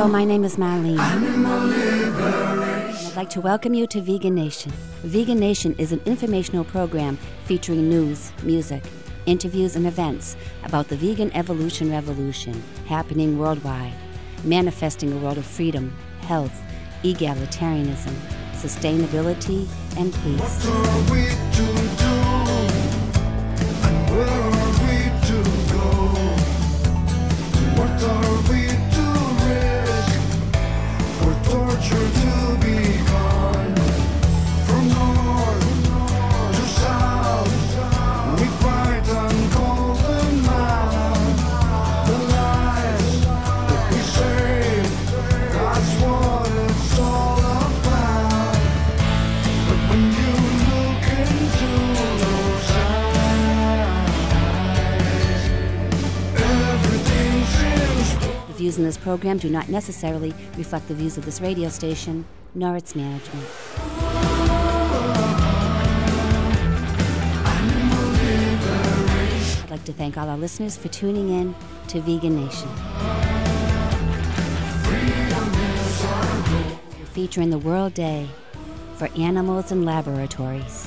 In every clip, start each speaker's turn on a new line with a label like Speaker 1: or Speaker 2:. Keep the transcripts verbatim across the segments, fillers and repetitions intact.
Speaker 1: Hello, my name is Marlene. And I'd like to welcome you to Vegan Nation. Vegan Nation is an informational program featuring news, music, interviews, and events about the vegan evolution revolution happening worldwide, manifesting a world of freedom, health, egalitarianism, sustainability, and peace.
Speaker 2: What are we to do? And where are we to go? What are we to risk for torture to be gone? From north to south, we fight and call them out. The lies that we save, that's what it's all about. But when you look into those eyes, everything seems.
Speaker 1: The views in this program do not necessarily reflect the views of this radio station, nor its management. I'd like to thank all our listeners for tuning in to Vegan Nation. We're featuring the World Day for Animals and Laboratories.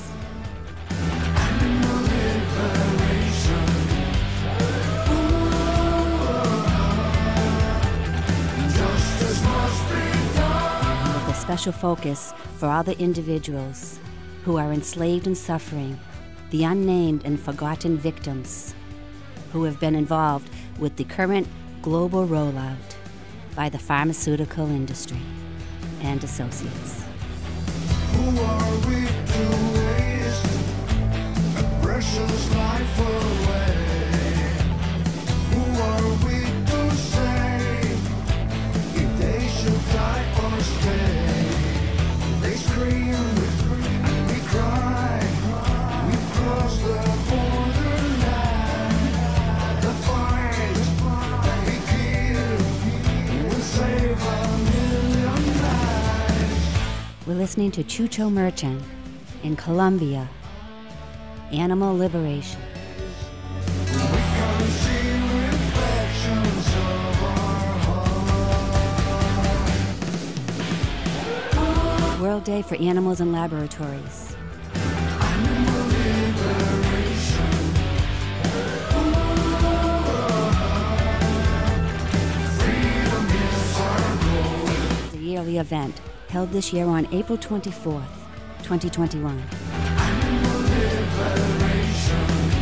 Speaker 1: With a special focus for all the individuals who are enslaved and suffering, the unnamed and forgotten victims who have been involved with the current global rollout by the pharmaceutical industry and associates.
Speaker 2: Who are we to waste a precious life away? Who are we to say if they should die or stay? They scream and we cry. We cross the borderline. The fight that we give will save a million lives.
Speaker 1: We're listening to Chucho Merchant in Colombia, Animal Liberation.
Speaker 2: We can see reflections of our heart.
Speaker 1: World Day for Animals and Laboratories.
Speaker 2: Animal liberation. Freedom is our goal.
Speaker 1: It's a yearly event held this year on April twenty-fourth, twenty twenty-one.
Speaker 2: Animal liberation.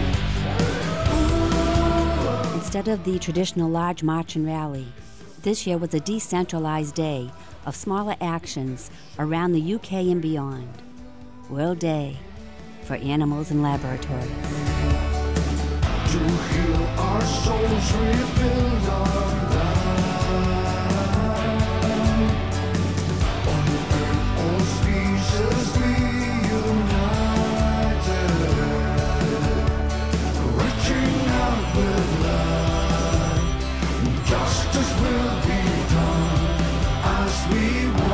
Speaker 1: Instead of the traditional large march and rally, this year was a decentralized day of smaller actions around the U K and beyond. World Day for Animals and Laboratories.
Speaker 2: To heal our souls, rebuild our lives. On earth, all species be united, reaching out with love. Justice will be done as we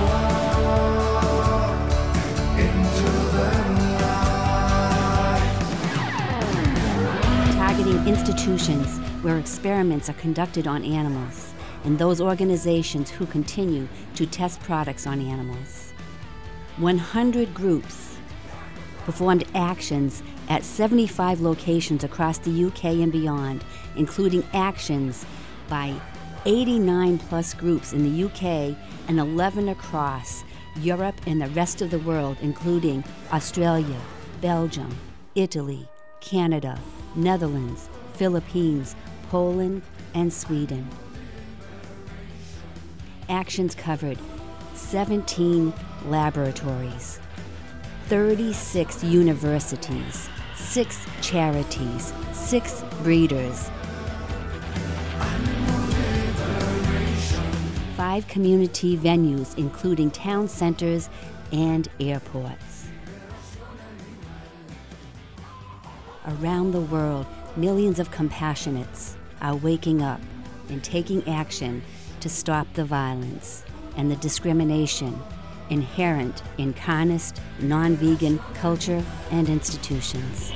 Speaker 2: walk into the night.
Speaker 1: Targeting institutions where experiments are conducted on animals and those organizations who continue to test products on animals. one hundred groups performed actions at seventy-five locations across the U K and beyond, including actions by eighty-nine plus groups in the U K and eleven across Europe and the rest of the world, including Australia, Belgium, Italy, Canada, Netherlands, Philippines, Poland, and Sweden. Actions covered seventeen laboratories, thirty-six universities, six charities, six breeders, five community venues, including town centers and airports. Around the world, millions of compassionates are waking up and taking action to stop the violence and the discrimination inherent in carnist, non-vegan culture and institutions.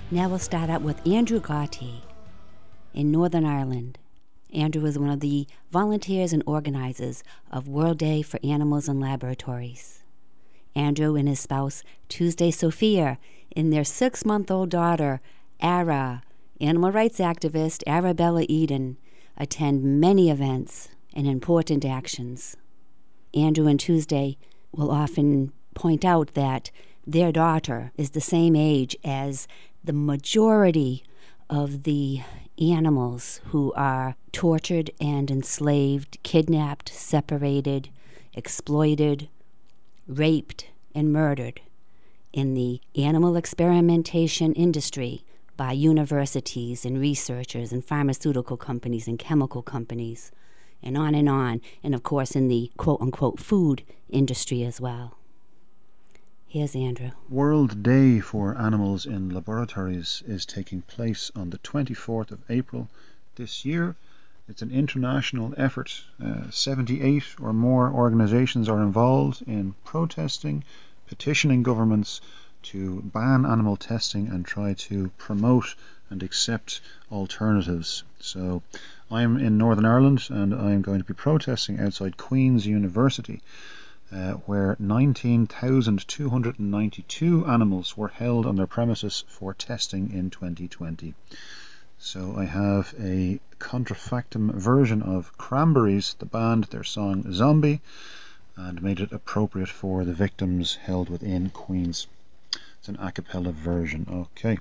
Speaker 1: Now we'll start out with Andrew Gotti in Northern Ireland. Andrew is one of the volunteers and organizers of World Day for Animals in Laboratories. Andrew and his spouse, Tuesday Sophia, and their six-month-old daughter, Ara, animal rights activist Arabella Eden, attend many events and important actions. Andrew and Tuesday will often point out that their daughter is the same age as the majority of the animals who are tortured and enslaved, kidnapped, separated, exploited, raped, and murdered in the animal experimentation industry by universities and researchers and pharmaceutical companies and chemical companies, and on and on, and of course in the quote-unquote food industry as well. Here's Andrew.
Speaker 3: World Day for Animals in Laboratories is taking place on the twenty-fourth of April this year. It's an international effort. Uh, seventy-eight or more organizations are involved in protesting, petitioning governments to ban animal testing and try to promote and accept alternatives. So I'm in Northern Ireland and I'm going to be protesting outside Queen's University, uh, where nineteen thousand two hundred ninety-two animals were held on their premises for testing in twenty twenty. So I have a contrafactum version of Cranberries, the band, their song Zombie, and made it appropriate for the victims held within Queen's. It's an a cappella version. Okay.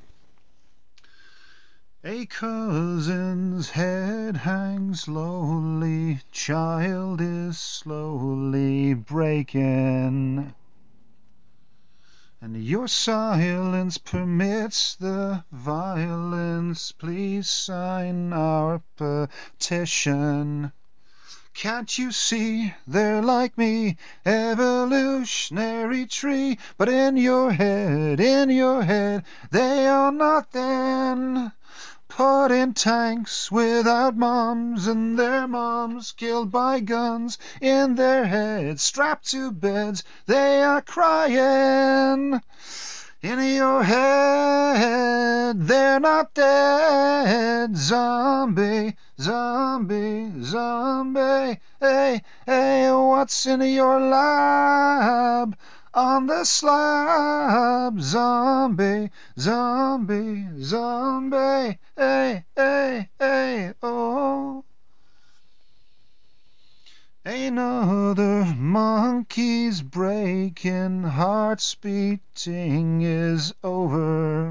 Speaker 3: A cousin's head hangs lowly, child is slowly breaking, and your silence permits the violence. Please sign our petition. Can't you see they're like me, evolutionary tree, but in your head, in your head, they are nothing. Put in tanks without moms, and their moms killed by guns in their heads, strapped to beds, they are crying. In your head, they're not dead. Zombie, zombie, zombie. Hey, hey, what's in your lab? On the slab, zombie, zombie, zombie. Hey, hey, hey, oh. Another monkey's breaking, heart's beating is over.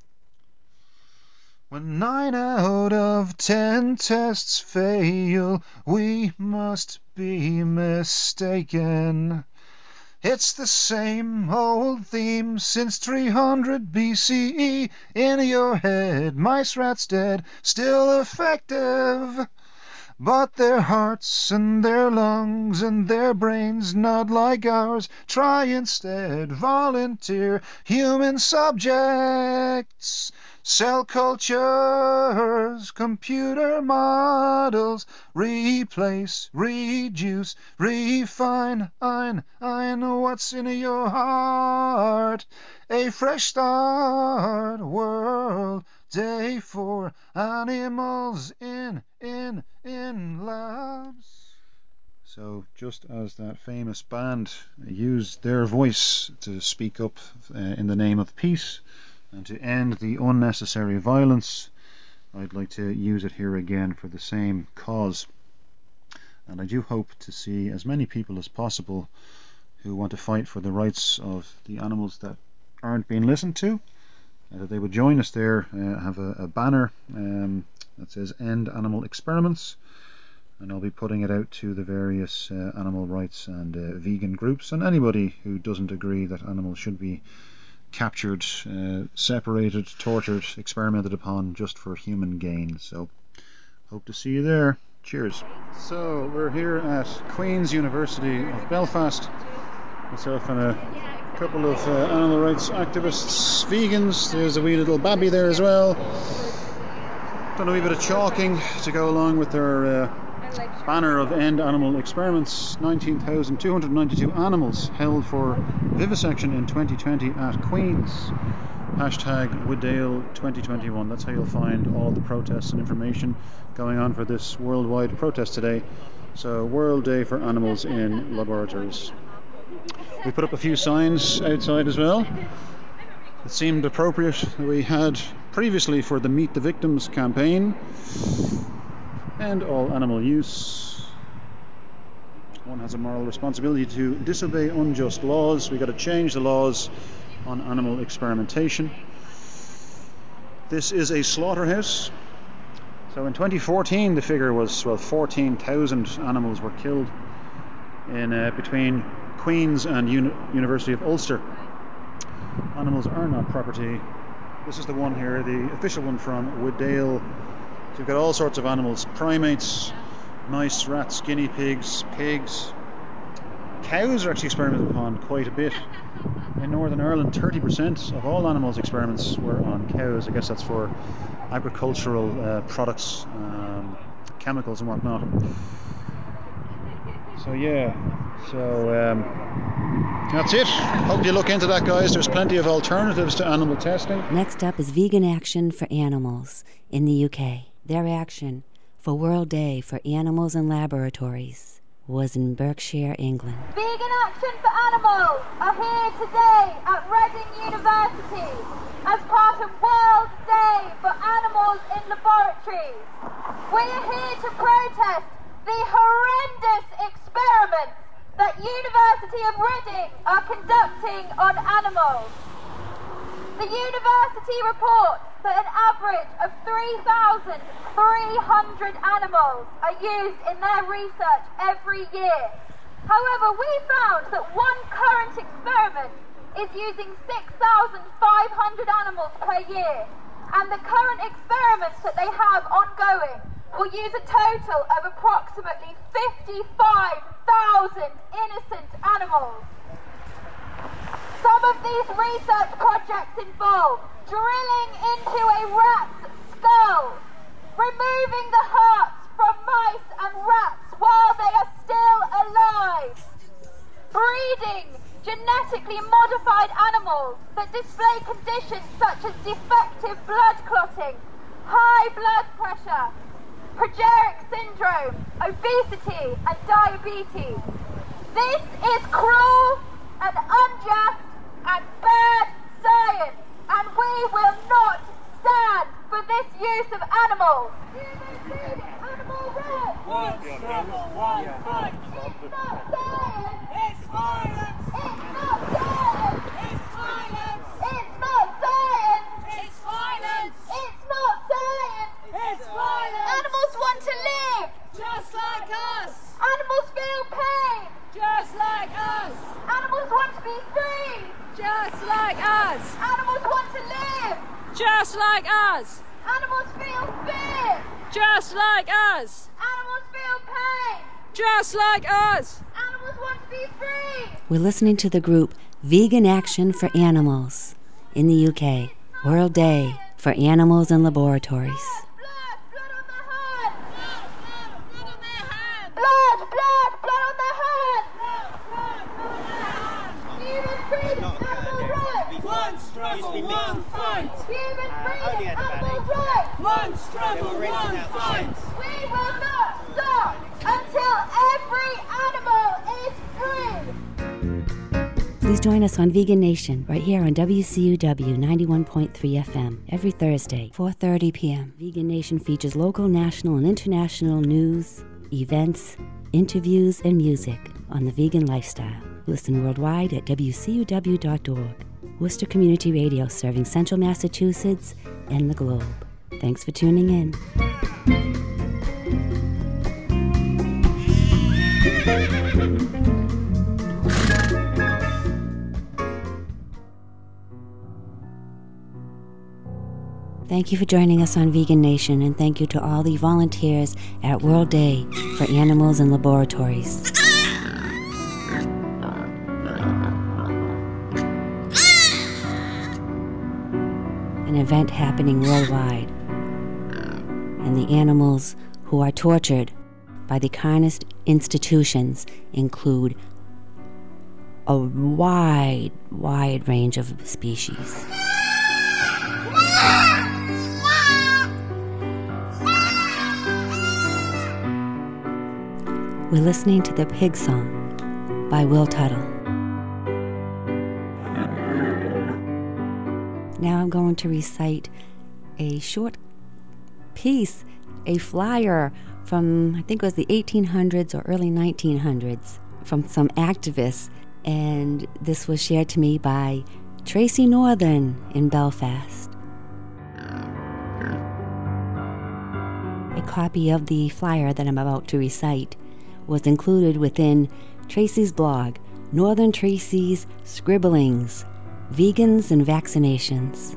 Speaker 3: When nine out of ten tests fail, we must be mistaken. It's the same old theme since three hundred B C E. In your head, mice, rats dead, still effective. But their hearts and their lungs and their brains not like ours. Try instead, volunteer, human subjects. Cell cultures, computer models, replace, reduce, refine, ein, ein, what's in your heart? A fresh start, World Day for Animals in, in, in labs. So just as that famous band used their voice to speak up uh, in the name of peace, and to end the unnecessary violence, I'd like to use it here again for the same cause. And I do hope to see as many people as possible who want to fight for the rights of the animals that aren't being listened to, and that they would join us there. Uh, have a, a banner um, that says End Animal Experiments, and I'll be putting it out to the various uh, animal rights and uh, vegan groups, and anybody who doesn't agree that animals should be captured, uh, separated, tortured, experimented upon just for human gain. So hope to see you there. Cheers. So we're here at Queen's University of Belfast, myself and a couple of uh, animal rights activists, vegans. There's a wee little babby there as well. Done a wee bit of chalking to go along with their uh, banner of End Animal Experiments. nineteen thousand two hundred ninety-two animals held for vivisection in twenty twenty at Queen's.
Speaker 4: hashtag Woodale twenty twenty-one. That's how you'll find all the protests and information going on for this worldwide protest today. So, World Day for Animals in Laboratories. We put up a few signs outside as well. It seemed appropriate that we had previously for the Meet the Victims campaign. And all animal use. One has a moral responsibility to disobey unjust laws. We've got to change the laws on animal experimentation. This is a slaughterhouse. So in twenty fourteen the figure was, well, fourteen thousand animals were killed in uh, between Queen's and Uni- University of Ulster. Animals are not property. This is the one here, the official one from Woodale. So you've got all sorts of animals, primates, mice, rats, guinea pigs, pigs. Cows are actually experimented upon quite a bit. In Northern Ireland, thirty percent of all animals experiments were on cows. I guess that's for agricultural uh, products, um, chemicals and whatnot. So yeah, so um, that's it. Hope you look into that, guys. There's plenty of alternatives to animal testing.
Speaker 1: Next up is Vegan Action for Animals in the U K. Their action for World Day for Animals in Laboratories was in Berkshire, England.
Speaker 5: Vegan Action for Animals are here today at Reading University as part of World Day for Animals in Laboratories. We are here to protest the horrendous experiments that University of Reading are conducting on animals. The university reports that an average of three thousand three hundred animals are used in their research every year. However, we found that one current experiment is using six thousand five hundred animals per year, and the current experiments that they have ongoing will use a total of approximately fifty-five thousand innocent animals. Some of these research projects involve drilling into a rat's skull, removing the hearts from mice and rats while they are still alive, breeding genetically modified animals that display conditions such as defective blood clotting, high blood pressure, progeria syndrome, obesity and diabetes. This is cruel and unjust and bad science, and we will not stand for this use of animals. Animal rights.
Speaker 6: One struggle, one fight.
Speaker 5: It's not science.
Speaker 6: It's violence.
Speaker 5: It's not science.
Speaker 6: It's violence.
Speaker 5: It's not science.
Speaker 6: It's violence.
Speaker 5: It's not science.
Speaker 6: It's violence.
Speaker 5: Animals want to live.
Speaker 6: Just like us.
Speaker 5: Animals feel pain.
Speaker 6: Just like us.
Speaker 5: Animals want to be free.
Speaker 6: Just like us.
Speaker 5: Animals want to live.
Speaker 6: Just like us.
Speaker 5: Animals feel fear.
Speaker 6: Just like us.
Speaker 5: Animals feel pain.
Speaker 6: Just like us.
Speaker 5: Animals want to be free.
Speaker 1: We're listening to the group Vegan Action for Animals in the U K. World Day for Animals in Laboratories.
Speaker 5: Blood, blood on the hand.
Speaker 6: Blood, blood, blood on their hands.
Speaker 5: Blood, blood, blood on the hand.
Speaker 6: Blood, blood, blood on their hands.
Speaker 5: Human freedom, animal rights.
Speaker 6: One struggle, one fight.
Speaker 5: Human freedom, animal rights.
Speaker 6: One struggle, one fight.
Speaker 5: We will not stop until every animal is free.
Speaker 1: Please join us on Vegan Nation right here on W C U W ninety-one point three F M every Thursday, four thirty p.m. Vegan Nation features local, national, and international news, events, interviews, and music on the vegan lifestyle. Listen worldwide at W C U W dot org. Worcester Community Radio, serving Central Massachusetts and the globe. Thanks for tuning in. Thank you for joining us on Vegan Nation, and thank you to all the volunteers at World Day for Animals in Laboratories. An event happening worldwide, and the animals who are tortured by the carnist institutions include a wide, wide range of species. We're listening to The Pig Song by Will Tuttle. Now I'm going to recite a short piece, a flyer from, I think it was the eighteen hundreds or early nineteen hundreds, from some activists, and this was shared to me by Tracy Northern in Belfast. A copy of the flyer that I'm about to recite was included within Tracy's blog, Northern Tracy's Scribblings, Vegans and Vaccinations.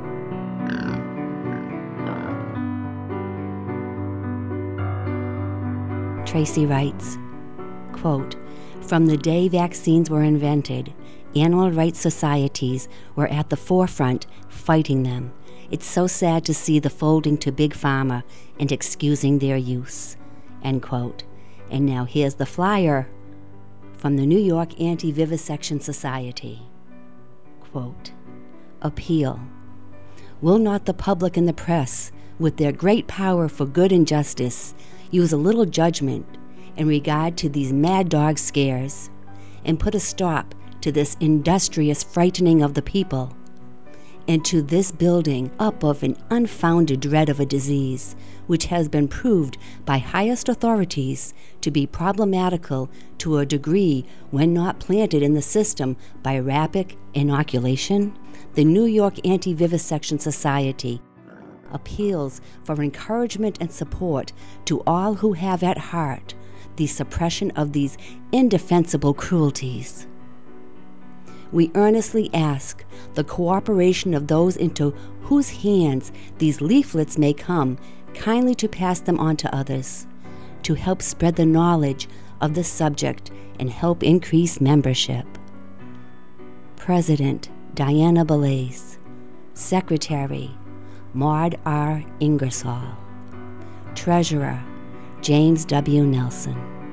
Speaker 1: Tracy writes, quote, "From the day vaccines were invented, animal rights societies were at the forefront fighting them. It's so sad to see the folding to Big Pharma and excusing their use." End quote. And now here's the flyer from the New York Anti-Vivisection Society. Quote, "Appeal. Will not the public and the press, with their great power for good and justice, use a little judgment in regard to these mad dog scares and put a stop to this industrious frightening of the people and to this building up of an unfounded dread of a disease which has been proved by highest authorities to be problematical to a degree when not planted in the system by rapid inoculation? The New York Anti-Vivisection Society appeals for encouragement and support to all who have at heart the suppression of these indefensible cruelties. We earnestly ask the cooperation of those into whose hands these leaflets may come kindly to pass them on to others, to help spread the knowledge of the subject and help increase membership. President Diana Balaise, Secretary Maud R. Ingersoll, Treasurer James W. Nelson.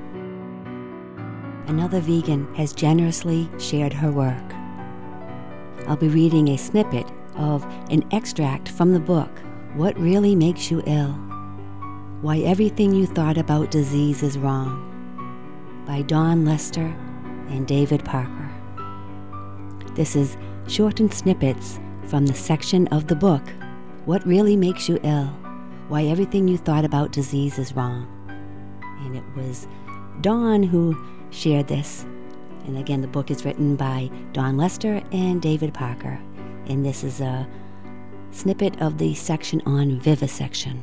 Speaker 1: Another vegan has generously shared her work. I'll be reading a snippet of an extract from the book, What Really Makes You Ill? Why Everything You Thought About Disease is Wrong, by Dawn Lester and David Parker. This is shortened snippets from the section of the book, What Really Makes You Ill? Why Everything You Thought About Disease is Wrong. And it was Dawn who shared this. And again, the book is written by Dawn Lester and David Parker. And this is a snippet of the section on vivisection.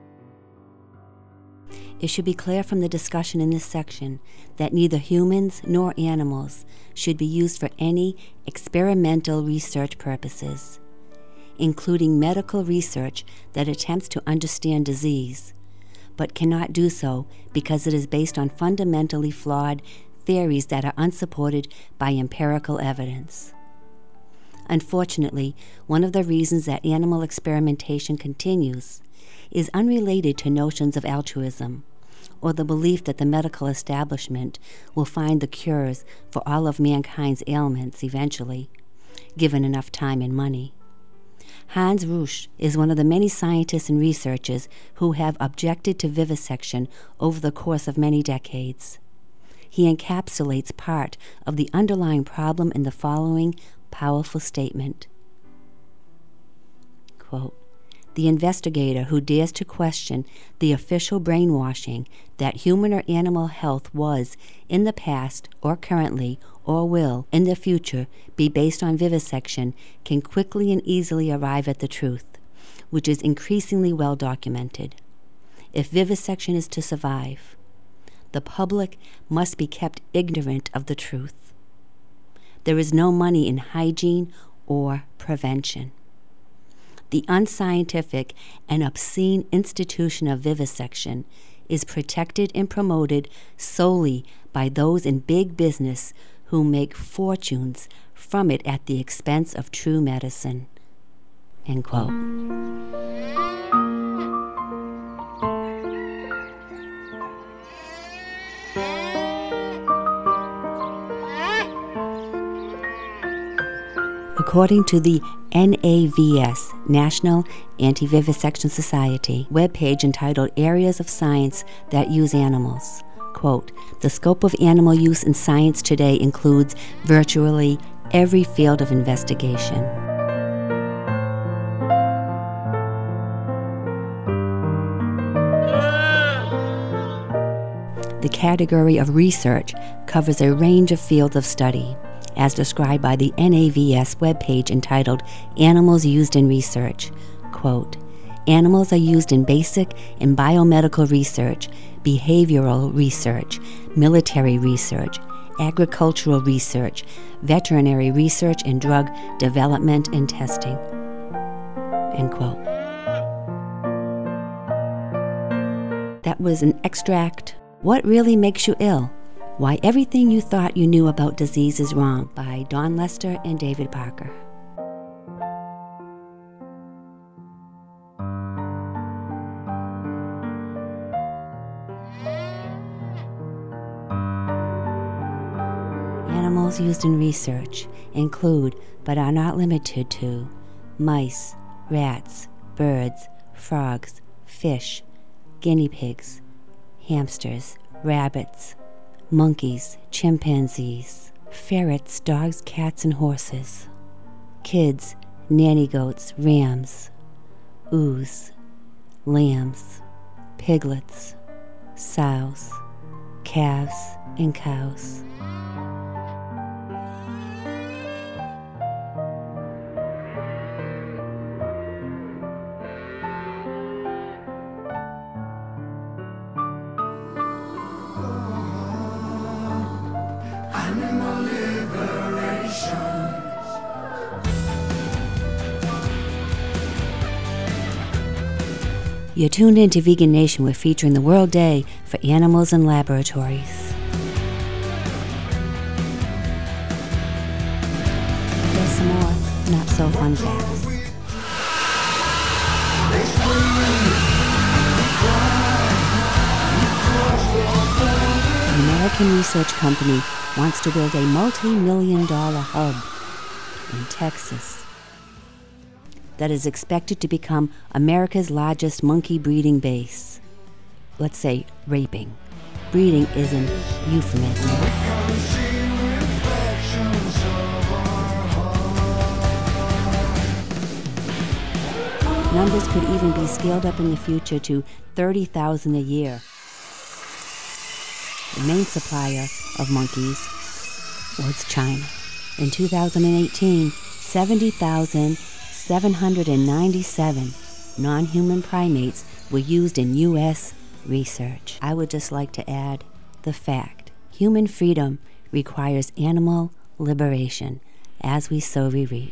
Speaker 1: It should be clear from the discussion in this section that neither humans nor animals should be used for any experimental research purposes, including medical research that attempts to understand disease, but cannot do so because it is based on fundamentally flawed theories that are unsupported by empirical evidence. Unfortunately, one of the reasons that animal experimentation continues is unrelated to notions of altruism or the belief that the medical establishment will find the cures for all of mankind's ailments eventually, given enough time and money. Hans Rusch is one of the many scientists and researchers who have objected to vivisection over the course of many decades. He encapsulates part of the underlying problem in the following powerful statement. Quote, "The investigator who dares to question the official brainwashing that human or animal health was in the past or currently or will in the future be based on vivisection can quickly and easily arrive at the truth, which is increasingly well documented. If vivisection is to survive, the public must be kept ignorant of the truth. There is no money in hygiene or prevention. The unscientific and obscene institution of vivisection is protected and promoted solely by those in big business who make fortunes from it at the expense of true medicine." End quote. According to the N A V S, National Anti-Vivisection Society, webpage entitled Areas of Science That Use Animals. Quote, the scope of animal use in science today includes virtually every field of investigation. The category of research covers a range of fields of study, as described by the N A V S webpage entitled Animals Used in Research. Quote, animals are used in basic and biomedical research, behavioral research, military research, agricultural research, veterinary research, and drug development and testing. End quote. That was an extract, What Really Makes You Ill? Why Everything You Thought You Knew About Disease is Wrong, by Dawn Lester and David Parker. Animals used in research include, but are not limited to, mice, rats, birds, frogs, fish, guinea pigs, hamsters, rabbits, monkeys, chimpanzees, ferrets, dogs, cats, and horses, kids, nanny goats, rams, ewes, lambs, piglets, sows, calves, and cows.
Speaker 2: Animal liberation.
Speaker 1: You're tuned into Vegan Nation. We're featuring the World Day for Animals in Laboratories. Here's some more not so fun facts. An American research company wants to build a multi-million dollar hub in Texas that is expected to become America's largest monkey breeding base. Let's say raping. Breeding is an euphemism. Numbers could even be scaled up in the future to thirty thousand a year. The main supplier of monkeys was China. In two thousand eighteen, seventy thousand seven hundred ninety-seven non-human primates were used in U S research. I would just like to add the fact: human freedom requires animal liberation. As we sow, we reap.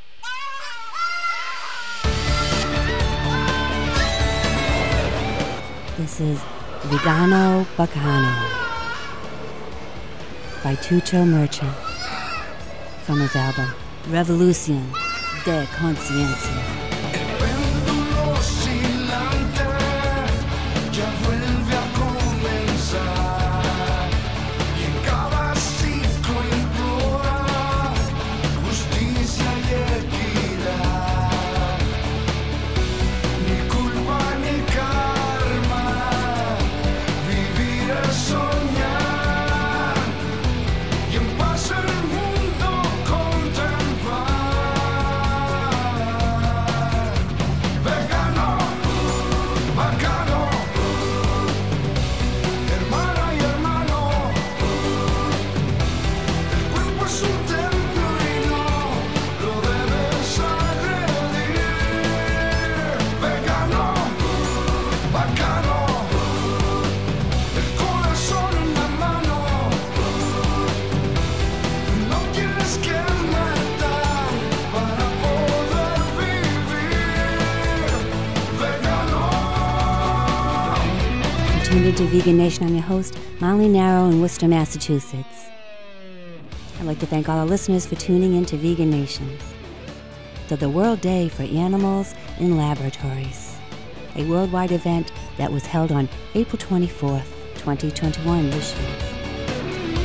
Speaker 1: This is Vegano Bacano by Tucho Merchant from his album Revolución de Conciencia. Tuned into Vegan Nation. I'm your host, Molly Narrow in Worcester, Massachusetts. I'd like to thank all our listeners for tuning in to Vegan Nation. To the World Day for Animals in Laboratories, a worldwide event that was held on April twenty-fourth, twenty twenty-one this year.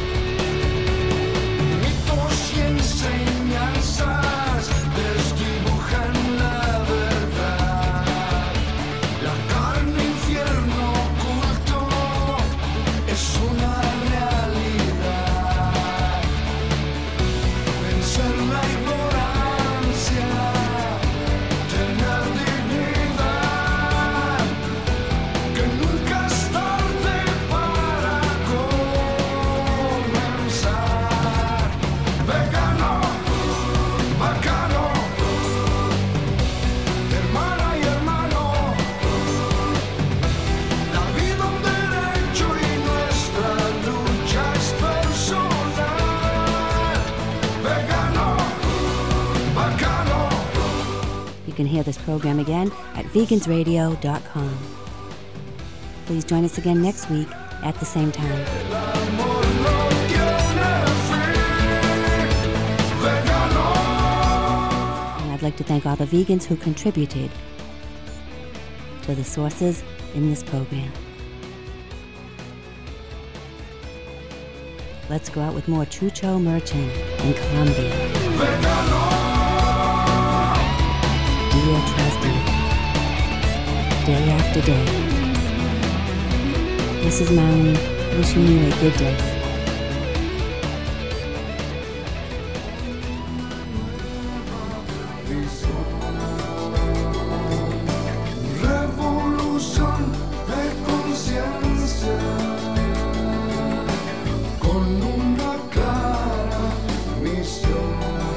Speaker 2: Mitos y enseñanzas, testigos.
Speaker 1: can hear this program again at vegans radio dot com. Please join us again next week at the same time. And I'd like to thank all the vegans who contributed to the sources in this program. Let's go out with more Chucho Merchant in Colombia. Dear Trusty, day after day. This is Maui, wishing you a good day.
Speaker 2: Revolución de conciencia con una clara misión.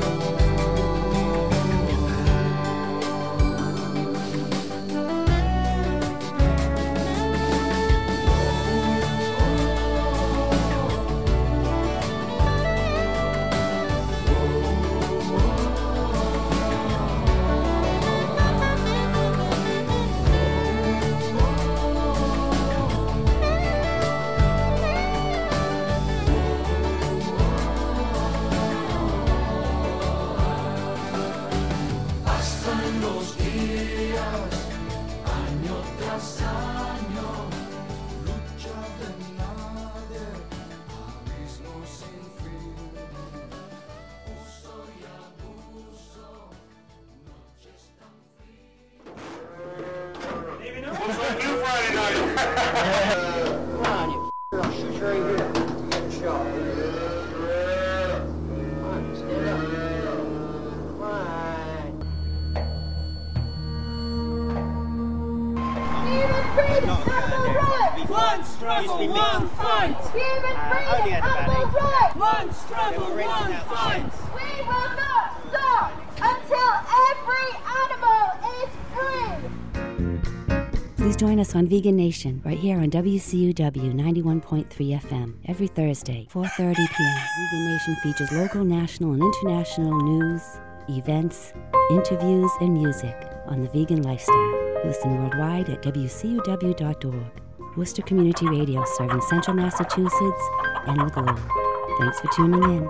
Speaker 6: One struggle, one fight!
Speaker 5: Human freedom, animal rights!
Speaker 6: One struggle, one fight!
Speaker 5: We will not stop until every animal is free!
Speaker 1: Please join us on Vegan Nation right here on W C U W ninety-one point three F M every Thursday, four thirty p.m. Vegan Nation features local, national, and international news, events, interviews, and music on the vegan lifestyle. Listen worldwide at W C U W dot org. Worcester Community Radio, serving Central Massachusetts and the globe. Thanks for tuning in.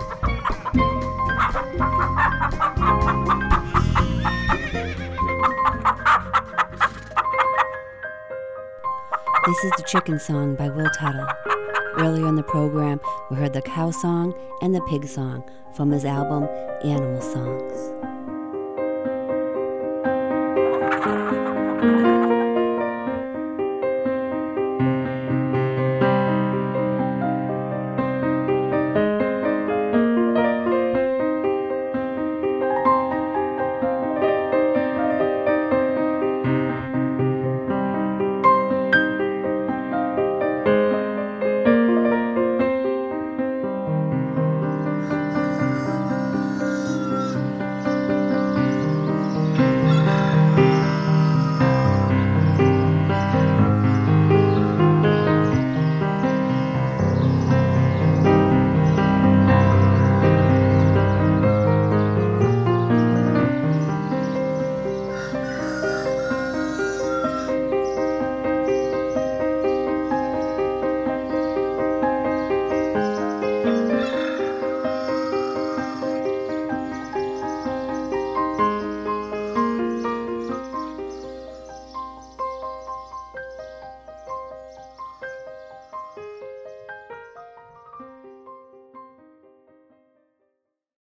Speaker 1: This is the Chicken Song by Will Tuttle. Earlier in the program, we heard the Cow Song and the Pig Song from his album Animal Songs.